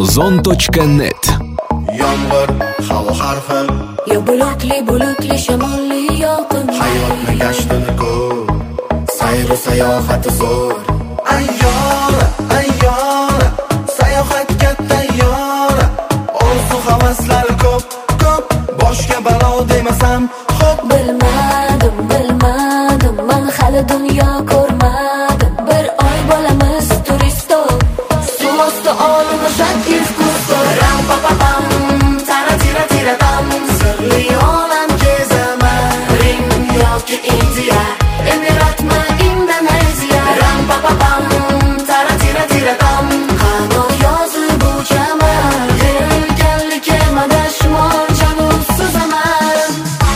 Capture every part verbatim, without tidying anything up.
muzon точка net. Yomg'ir, havo har xil, yo bulutli bulutli shamolli yoqim. hayotni gashtini ko'p, sayru sayohati zo'r. Ayyor, ayyor, sayohatga tayyor. Orzu havaslari ko'p, ko'p, boshga balo demasam xo'p. Bilmadim, bilmadim, men hali dunyo ko'rmadim. Bir oy bo'lamiz turisto, suv osti olmashak izgusto. Ram pa pa pam, tara tira tira tam, sirli olam kezaman. Rim yoki Indiya, Emiratmi Indoneziya. Ram pa pa pam, tara tira tira tam, qanot yozib uchaman. Yelkanli kemada shimol janub suzaman.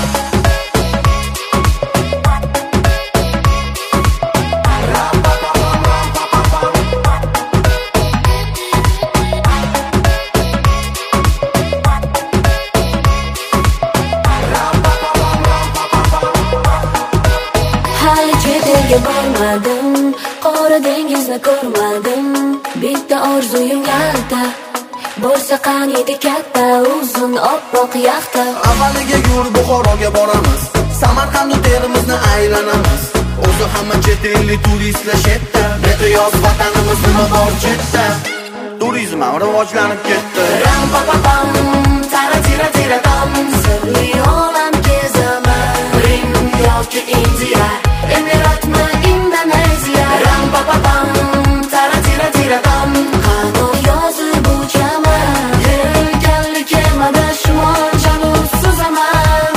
Hali chet elga bormadim, qora dengizni ko'rmadim. Bitta orzuyim kalta, bo'lsa qaniydi katta, uzun oppoq yaxta. Avvaliga yur Buxoroga boramiz, Samarqand terimizni aylanamiz. O'zi hamma chet ellik turistlar shetda, beqiyos vatanimiz nima bor chetda. Turizm ham rivojlanib ketdi. Ram pa pa pam, tara tira tira tam, sirli olam kezaman. Rim yoki Indiya, Emiratmi Indoneziya. Ram pa pa pam, tara tira tira tam, qanot yozib uchaman. Yelkanli kemada shimol janub suzaman.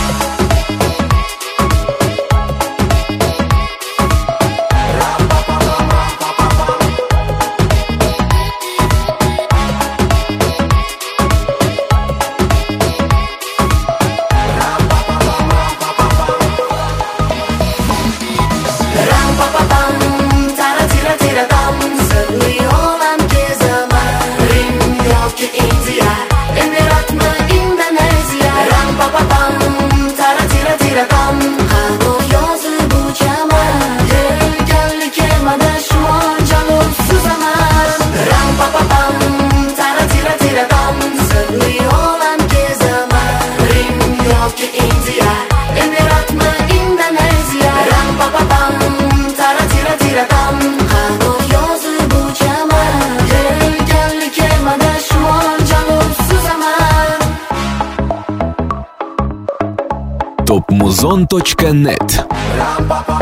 Ram pa pa pam, tara tira tira tam, sirli olam kezaman. Rim yoki Indiya, Emiratmi Indoneziya. Ram pa pa pam, tara tira tira tam, qanot yozib uchaman. Yelkanli kemada shimol janub suzaman. Ram pa pa pam, tara tira tira tam, sirli olam kezaman. Rim yoki Indiya, Emiratmi Indoneziya. Ram pa pa pam, tara tira tira tam, qanot yozib uchaman. Yelkanli kemada shimol janub suzaman. top muzon точка net. Ram pa pa